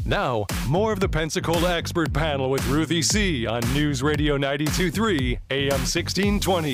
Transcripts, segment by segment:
Now, more of the Pensacola Expert Panel with Ruthie C. on News Radio 92.3 AM 1620.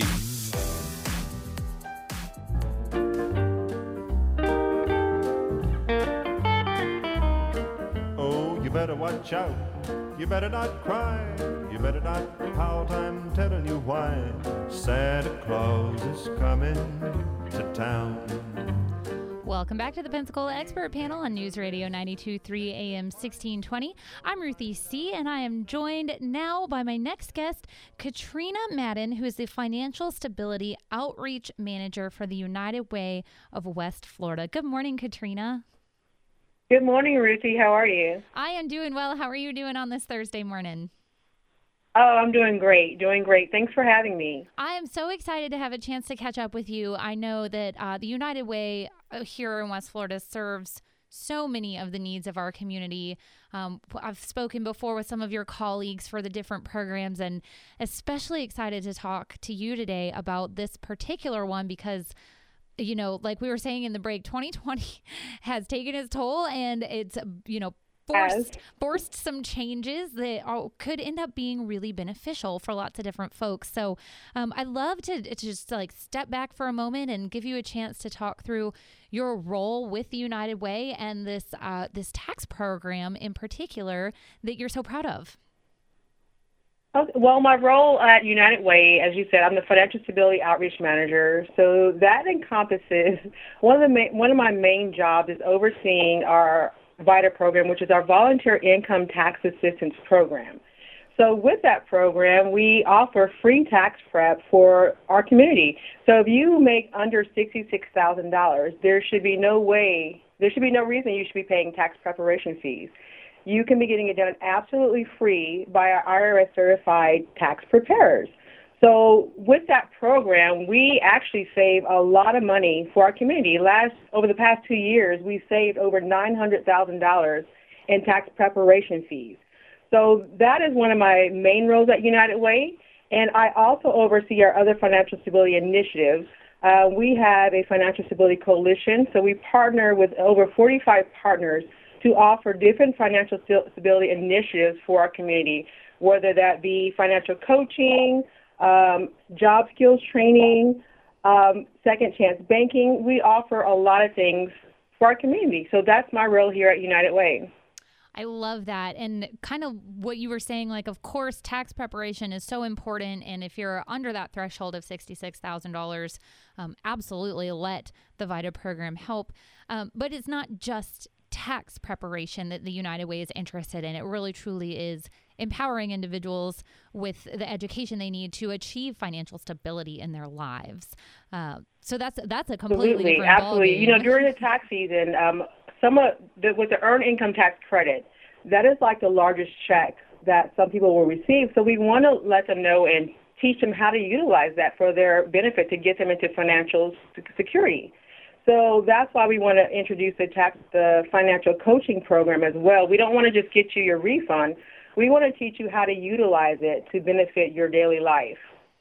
Oh, you better watch out. You better not cry. You better not pout. I'm telling you why. Santa Claus is coming to town. Welcome back to the Pensacola Expert Panel on News Radio 92.3 AM 1620. I'm Ruthie C., and I am joined now by my next guest, Katrina Madden, who is the Financial Stability Outreach Manager for the United Way of West Florida. Good morning, Katrina. Good morning, Ruthie. How are you? I am doing well. How are you doing on this Thursday morning? Oh, I'm doing great. Thanks for having me. I am so excited to have a chance to catch up with you. I know that the United Way here in West Florida serves so many of the needs of our community. I've spoken before with some of your colleagues for the different programs, and especially excited to talk to you today about this particular one because, you know, like we were saying in the break, 2020 has taken its toll, and it's, forced some changes that could end up being really beneficial for lots of different folks. So I'd love to just like step back for a moment and give you a chance to talk through your role with the United Way and this tax program in particular that you're so proud of. Okay, well, my role at United Way, as you said, I'm the Financial Stability Outreach Manager. So that encompasses one of my main jobs is overseeing our VITA program, which is our Volunteer Income Tax Assistance Program. So with that program, we offer free tax prep for our community. So if you make under $66,000, there should be no reason you should be paying tax preparation fees. You can be getting it done absolutely free by our IRS certified tax preparers. So with that program, we actually save a lot of money for our community. Over the past 2 years, we saved over $900,000 in tax preparation fees. So that is one of my main roles at United Way, and I also oversee our other financial stability initiatives. We have a financial stability coalition, so we partner with over 45 partners to offer different financial stability initiatives for our community, whether that be financial coaching, job skills training, second chance banking. We offer a lot of things for our community. So that's my role here at United Way. I love that. And kind of what you were saying, like, of course, tax preparation is so important. And if you're under that threshold of $66,000, absolutely let the VITA program help. But it's not just tax preparation that the United Way is interested in. It really truly is empowering individuals with the education they need to achieve financial stability in their lives. So that's a completely different absolutely. ballgame. You know, during the tax season, with the earned income tax credit, that is like the largest check that some people will receive. So we want to let them know and teach them how to utilize that for their benefit to get them into financial security. So that's why we want to introduce the financial coaching program as well. We don't want to just get you your refund. We want to teach you how to utilize it to benefit your daily life.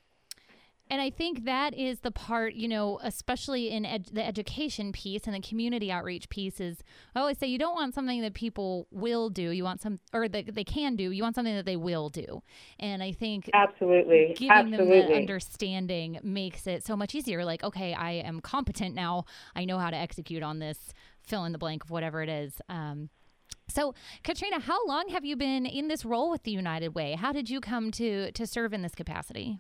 And I think that is the part, you know, especially in the education piece and the community outreach piece is, I always say you don't want something that people will do. You want or that they can do. You want something that they will do. And I think giving them that understanding makes it so much easier. Like, okay, I am competent now. I know how to execute on this, fill in the blank of whatever it is. So, Katrina, how long have you been in this role with the United Way? How did you come to serve in this capacity?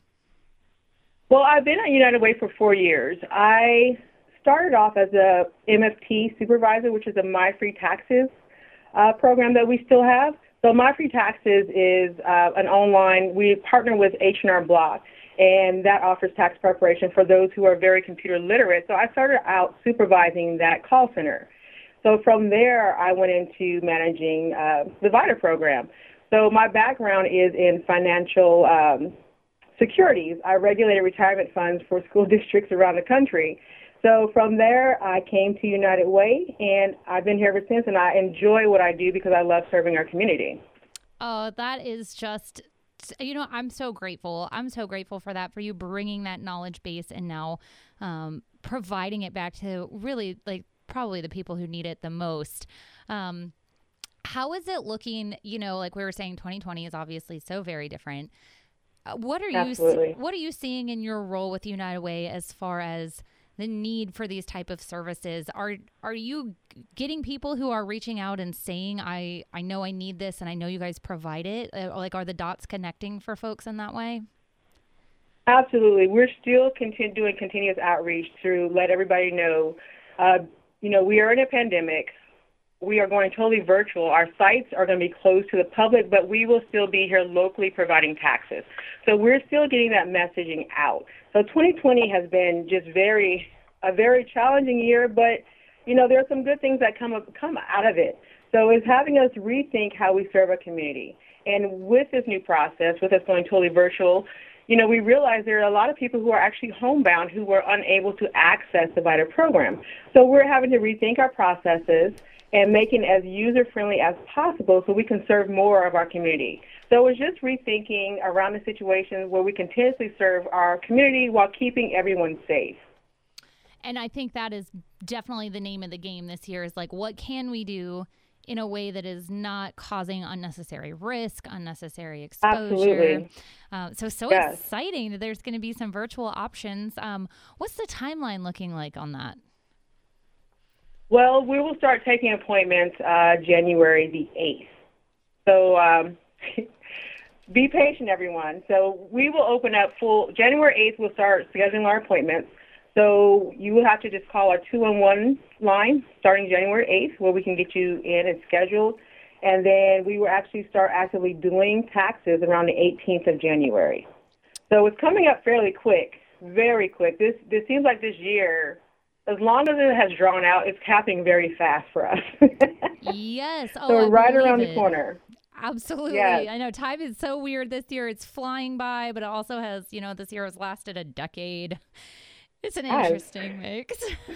Well, I've been at United Way for 4 years. I started off as a MFT supervisor, which is a My Free Taxes program that we still have. So My Free Taxes is an online, we partner with H&R Block, and that offers tax preparation for those who are very computer literate. So I started out supervising that call center. So from there, I went into managing the VITA program. So my background is in financial securities. I regulated retirement funds for school districts around the country. So from there, I came to United Way, and I've been here ever since, and I enjoy what I do because I love serving our community. Oh, that is just, you know, I'm so grateful. I'm so grateful for that, for you bringing that knowledge base and now providing it back to really, like, probably the people who need it the most. How is it looking? Like we were saying, 2020 is obviously so very different. What are you seeing in your role with United Way as far as the need for these type of services? Are you getting people who are reaching out and saying, I know I need this and I know you guys provide it? Like, are the dots connecting for folks in that way? Absolutely. We're still doing continuous outreach to let everybody know, we are in a pandemic. We are going totally virtual. Our sites are going to be closed to the public, but we will still be here locally providing taxes. So we're still getting that messaging out. So 2020 has been just a very challenging year, but, there are some good things that come out of it. So it's having us rethink how we serve a community. And with this new process, with us going totally virtual, we realize there are a lot of people who are actually homebound who were unable to access the VITA program. So we're having to rethink our processes and making it as user-friendly as possible so we can serve more of our community. So it's just rethinking around the situation where we continuously serve our community while keeping everyone safe. And I think that is definitely the name of the game this year, is like, what can we do in a way that is not causing unnecessary risk, unnecessary exposure. Absolutely. Yes. Exciting that there's going to be some virtual options. What's the timeline looking like on that? Well, we will start taking appointments January the 8th. So be patient, everyone. So we will open up January 8th, we'll start scheduling our appointments. So you will have to just call our 211 line starting January 8th, where we can get you in and scheduled. And then we will actually start actively doing taxes around the 18th of January. So it's coming up fairly quick, very quick. This seems like this year, as long as it has drawn out, it's happening very fast for us. Yes. So we're right around the corner. Absolutely. Yes. I know time is so weird this year. It's flying by, but it also has, this year has lasted a decade. It's an interesting mix.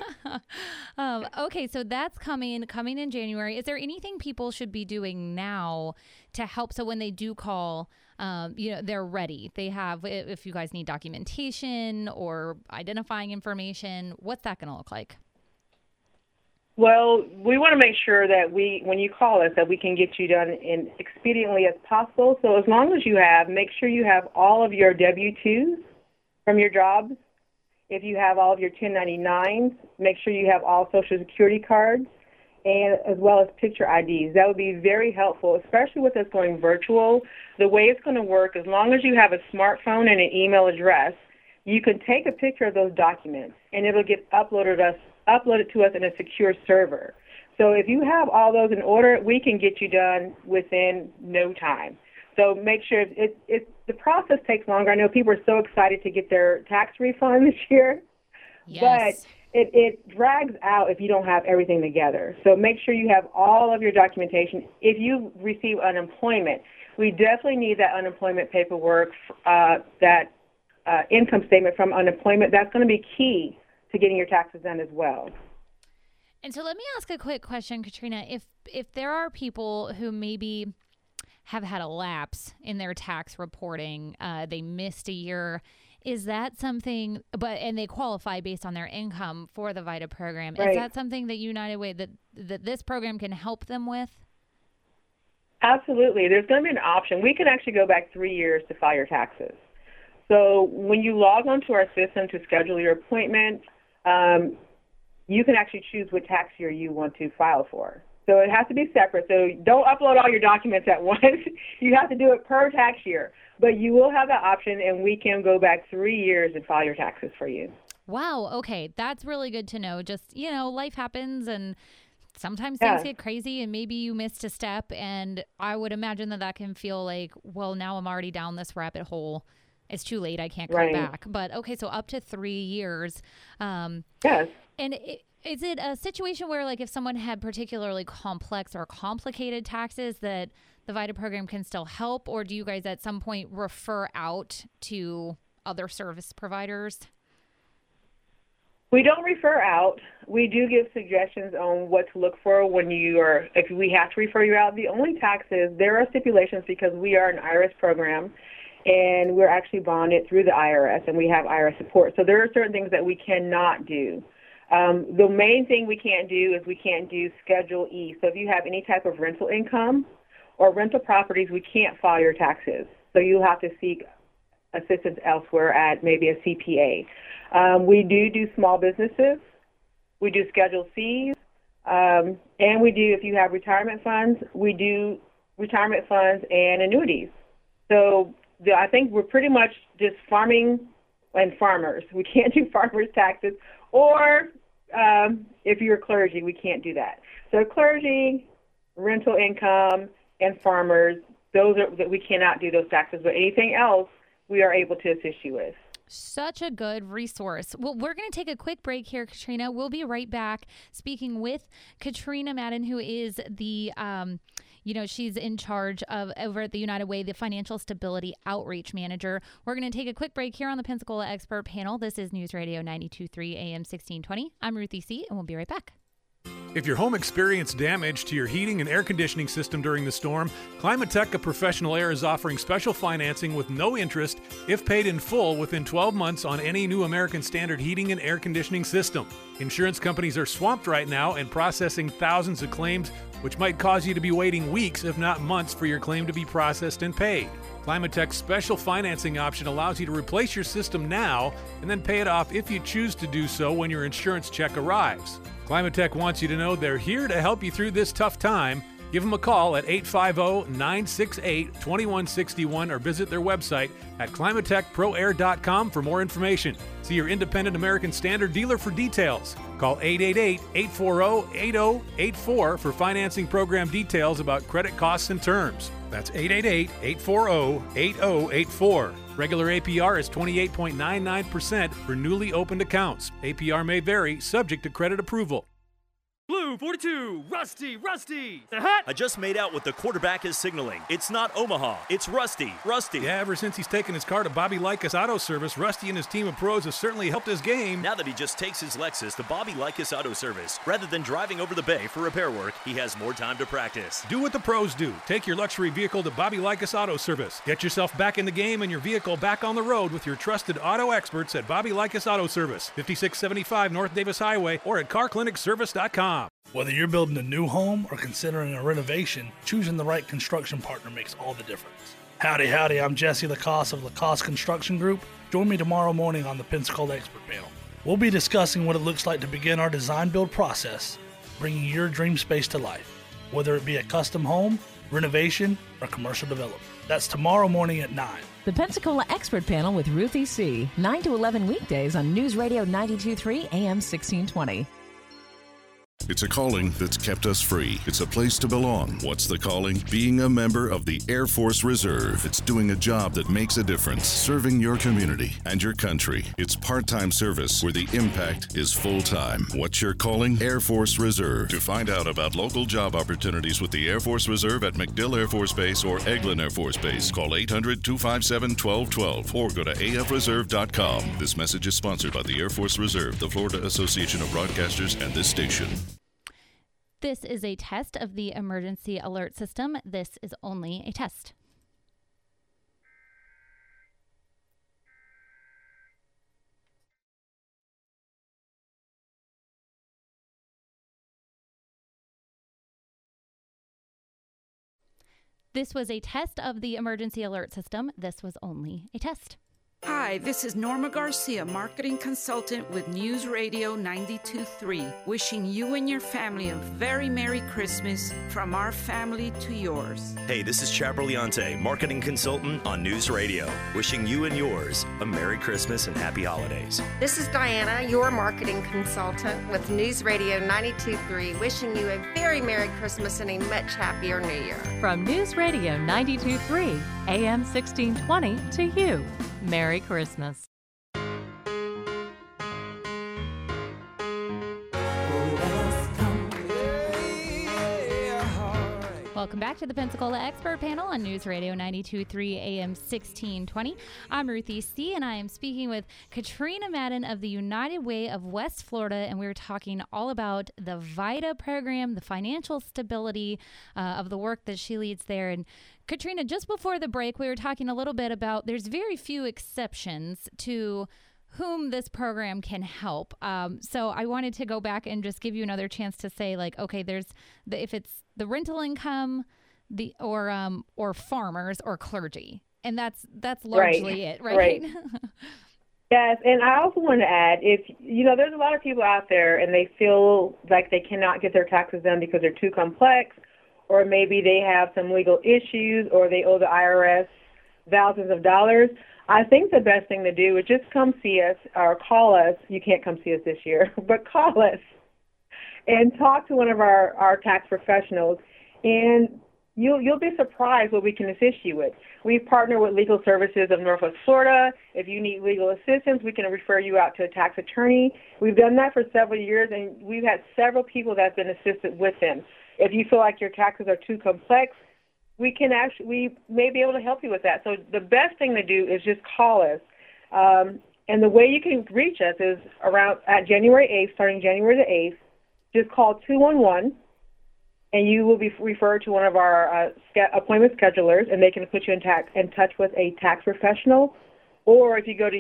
Okay, so that's coming in January. Is there anything people should be doing now to help so when they do call, they're ready? They have, if you guys need documentation or identifying information, what's that going to look like? Well, we want to make sure that when you call us, that we can get you done in expediently as possible. So as long as make sure you have all of your W-2s from your jobs. If you have all of your 1099s, make sure you have all Social Security cards, and as well as picture IDs. That would be very helpful, especially with us going virtual. The way it's going to work, as long as you have a smartphone and an email address, you can take a picture of those documents, and it'll get uploaded to us in a secure server. So if you have all those in order, we can get you done within no time. So make sure the process takes longer. I know people are so excited to get their tax refund this year, yes. But it drags out if you don't have everything together. So make sure you have all of your documentation. If you receive unemployment, we definitely need that unemployment paperwork, that income statement from unemployment. That's going to be key to getting your taxes done as well. And so let me ask a quick question, Katrina. If there are people who maybe have had a lapse in their tax reporting, they missed a year, is that something, and they qualify based on their income for the VITA program, right. Is that something that United Way, that this program can help them with? Absolutely. There's going to be an option. We can actually go back 3 years to file your taxes. So when you log onto our system to schedule your appointment, you can actually choose what tax year you want to file for. So it has to be separate. So don't upload all your documents at once. You have to do it per tax year. But you will have that option, and we can go back 3 years and file your taxes for you. Wow. Okay. That's really good to know. Just, life happens, and sometimes things get crazy, and maybe you missed a step. And I would imagine that can feel like, well, now I'm already down this rabbit hole. It's too late. I can't come back. But okay, so up to 3 years. Yes. And is it a situation where, like, if someone had particularly complex or complicated taxes, that the VITA program can still help, or do you guys at some point refer out to other service providers? We don't refer out. We do give suggestions on what to look for if we have to refer you out. The only taxes, there are stipulations because we are an IRS program, and we're actually bonded through the IRS, and we have IRS support. So there are certain things that we cannot do. The main thing we can't do is we can't do Schedule E. So if you have any type of rental income or rental properties, we can't file your taxes. So you'll have to seek assistance elsewhere at maybe a CPA. We do small businesses. We do Schedule Cs. And we do, if you have retirement funds, we do retirement funds and annuities. So I think we're pretty much just farming and farmers. We can't do farmers' taxes. Or if you're clergy, we can't do that. So clergy, rental income, and farmers, those are that we cannot do those taxes. But anything else, we are able to assist you with. Such a good resource. Well, we're going to take a quick break here, Katrina. We'll be right back speaking with Katrina Madden, who is the, she's in charge of over at the United Way, the Financial Stability Outreach Manager. We're going to take a quick break here on the Pensacola Expert Panel. This is News Radio 92.3 AM 1620. I'm Ruthie C., and we'll be right back. If your home experienced damage to your heating and air conditioning system during the storm, Climatech of Professional Air is offering special financing with no interest if paid in full within 12 months on any new American Standard heating and air conditioning system. Insurance companies are swamped right now and processing thousands of claims, which might cause you to be waiting weeks, if not months, for your claim to be processed and paid. Climatech's special financing option allows you to replace your system now and then pay it off if you choose to do so when your insurance check arrives. Climatech wants you to know they're here to help you through this tough time. Give them a call at 850-968-2161 or visit their website at climatechproair.com for more information. See your independent American Standard dealer for details. Call 888-840-8084 for financing program details about credit costs and terms. That's 888-840-8084. Regular APR is 28.99% for newly opened accounts. APR may vary, subject to credit approval. Blue 42, Rusty! The hut! I just made out what the quarterback is signaling. It's not Omaha, it's Rusty. Yeah, ever since he's taken his car to Bobby Likas Auto Service, Rusty and his team of pros have certainly helped his game. Now that he just takes his Lexus to Bobby Likas Auto Service, rather than driving over the bay for repair work, he has more time to practice. Do what the pros do. Take your luxury vehicle to Bobby Likas Auto Service. Get yourself back in the game and your vehicle back on the road with your trusted auto experts at Bobby Likas Auto Service, 5675 North Davis Highway, or at carclinicservice.com. Whether you're building a new home or considering a renovation, choosing the right construction partner makes all the difference. Howdy, I'm Jesse Lacoste of Lacoste Construction Group. Join me tomorrow morning on the Pensacola Expert Panel. We'll be discussing what it looks like to begin our design-build process, bringing your dream space to life, whether it be a custom home, renovation, or commercial development. That's tomorrow morning at 9. The Pensacola Expert Panel with Ruthie C., 9 to 11 weekdays on News Radio 92.3 AM 1620. It's a calling that's kept us free. It's a place to belong. What's the calling? Being a member of the Air Force Reserve. It's doing a job that makes a difference, serving your community and your country. It's part-time service where the impact is full-time. What's your calling? Air Force Reserve. To find out about local job opportunities with the Air Force Reserve at MacDill Air Force Base or Eglin Air Force Base, call 800-257-1212 or go to afreserve.com. This message is sponsored by the Air Force Reserve, the Florida Association of Broadcasters, and this station. This is a test of the emergency alert system. This is only a test. This was a test of the emergency alert system. This was only a test. Hi, this is Norma Garcia, marketing consultant with News Radio 92.3, wishing you and your family a very Merry Christmas from our family to yours. Hey, this is Chapper Leonte, marketing consultant on News Radio, wishing you and yours a Merry Christmas and Happy Holidays. This is Diana, your marketing consultant with News Radio 92.3, wishing you a very Merry Christmas and a much happier New Year. From News Radio 92.3 AM 1620 to you. Merry Christmas. Welcome back to the Pensacola Expert Panel on News Radio 92.3 AM 1620. I'm Ruthie C., and I am speaking with Katrina Madden of the United Way of West Florida, and we're talking all about the VITA program, the financial stability of the work that she leads there. And Katrina, just before the break, we were talking a little bit about there's very few exceptions to whom this program can help. So I wanted to go back and just give you another chance to say, like, okay, there's if it's the rental income, or farmers or clergy, and that's largely it, right? Yes, and I also want to add, if there's a lot of people out there and they feel like they cannot get their taxes done because they're too complex, or maybe they have some legal issues, or they owe the IRS thousands of dollars. I think the best thing to do is just come see us or call us. You can't come see us this year, but call us and talk to one of our tax professionals, and you'll be surprised what we can assist you with. We partner with Legal Services of Northwest Florida. If you need legal assistance, we can refer you out to a tax attorney. We've done that for several years, and we've had several people that have been assisted with them. If you feel like your taxes are too complex, we may be able to help you with that. So the best thing to do is just call us. And the way you can reach us is at January 8th, starting January the 8th, just call 211, and you will be referred to one of our appointment schedulers, and they can put you in touch with a tax professional. Or if you go to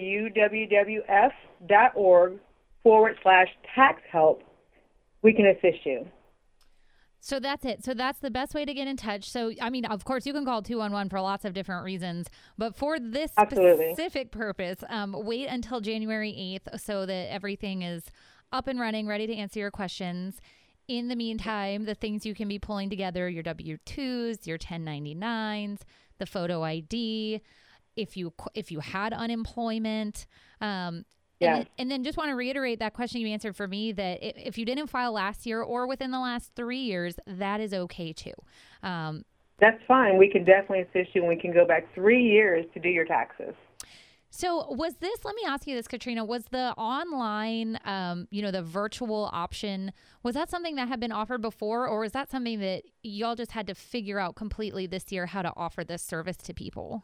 uwwf.org/tax help, we can assist you. So that's it. So that's the best way to get in touch. So, I mean, of course, you can call 211 for lots of different reasons. But for this specific purpose, wait until January 8th so that everything is up and running, ready to answer your questions. In the meantime, the things you can be pulling together, your W-2s, your 1099s, the photo ID, if you had unemployment, Yes. And then just want to reiterate that question you answered for me, that if you didn't file last year or within the last 3 years, that is okay too. That's fine. We can definitely assist you, and we can go back 3 years to do your taxes. So let me ask you this, Katrina, was the online, the virtual option, was that something that had been offered before, or is that something that y'all just had to figure out completely this year how to offer this service to people?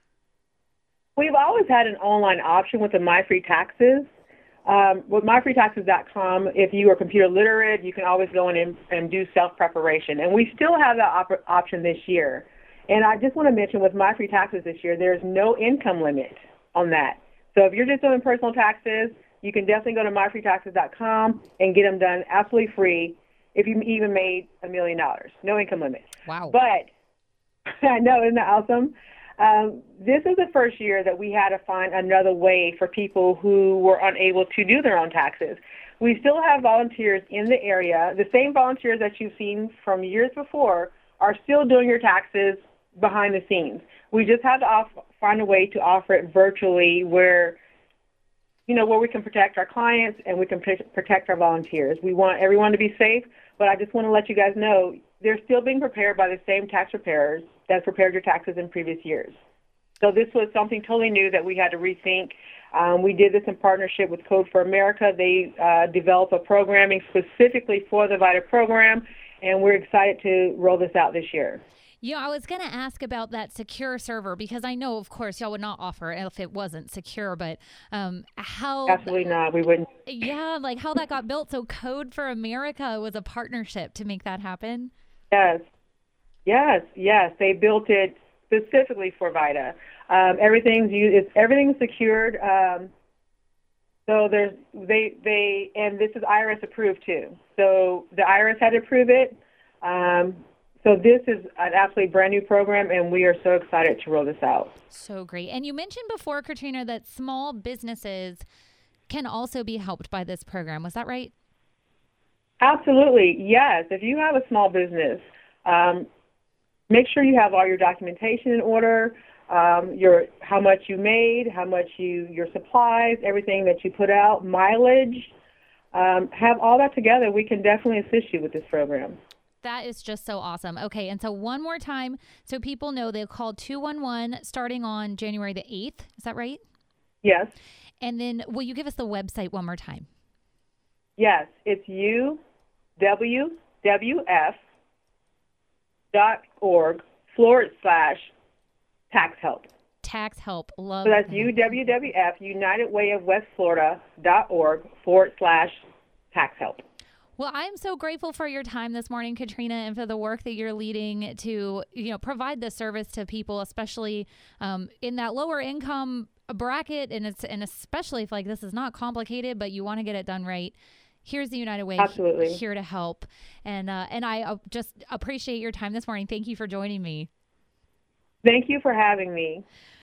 We've always had an online option with the MyFreeTaxes. With MyFreeTaxes.com, if you are computer literate, you can always go in and do self-preparation. And we still have that option this year. And I just want to mention with MyFreeTaxes this year, there's no income limit on that. So if you're just doing personal taxes, you can definitely go to MyFreeTaxes.com and get them done absolutely free if you even made $1 million. No income limit. Wow. But I know, isn't that awesome? This is the first year that we had to find another way for people who were unable to do their own taxes. We still have volunteers in the area. The same volunteers that you've seen from years before are still doing your taxes behind the scenes. We just have to find a way to offer it virtually where we can protect our clients and we can protect our volunteers. We want everyone to be safe, but I just want to let you guys know they're still being prepared by the same tax preparers that prepared your taxes in previous years. So this was something totally new that we had to rethink. We did this in partnership with Code for America. They developed a programming specifically for the VITA program, and we're excited to roll this out this year. I was going to ask about that secure server, because I know, of course, y'all would not offer it if it wasn't secure, but how... Absolutely not. We wouldn't. Yeah, like how that got built. So Code for America was a partnership to make that happen? Yes. They built it specifically for VITA. Everything's secured. So and this is IRS approved too. So the IRS had to approve it. So this is an absolutely brand new program, and we are so excited to roll this out. So great. And you mentioned before, Katrina, that small businesses can also be helped by this program. Was that right? Absolutely. Yes. If you have a small business, make sure you have all your documentation in order, how much you made, how much your supplies, everything that you put out, mileage. Have all that together. We can definitely assist you with this program. That is just so awesome. Okay, and so one more time, so people know, they'll call 211 starting on January the 8th. Is that right? Yes. And then will you give us the website one more time? Yes, it's uwwf.org/tax help. Tax help. Love. So that's UWWF, UnitedWayOfWestFlorida.org/tax help. Well, I'm so grateful for your time this morning, Katrina, and for the work that you're leading to, provide this service to people, especially in that lower income a bracket, and especially if like this is not complicated, but you want to get it done right, here's the United Way. Absolutely. Here to help. And I just appreciate your time this morning. Thank you for joining me. Thank you for having me.